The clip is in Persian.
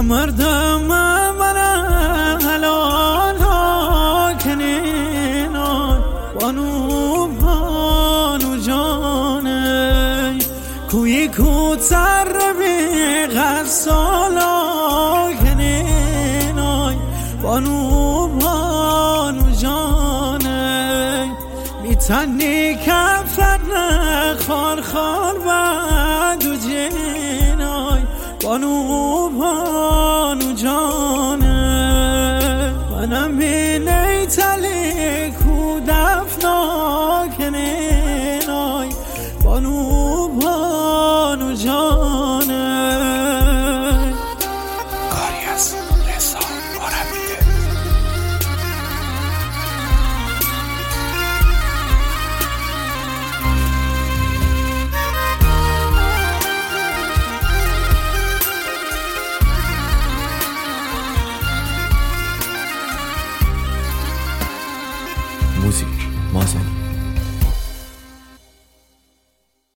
مردم من حلال ها کنینای بانو جانه کوی کوتر بی غسالا کنینای بانو جانه میتنی کفتر خار خار بدو جینای بانو جانه منم بینی تلی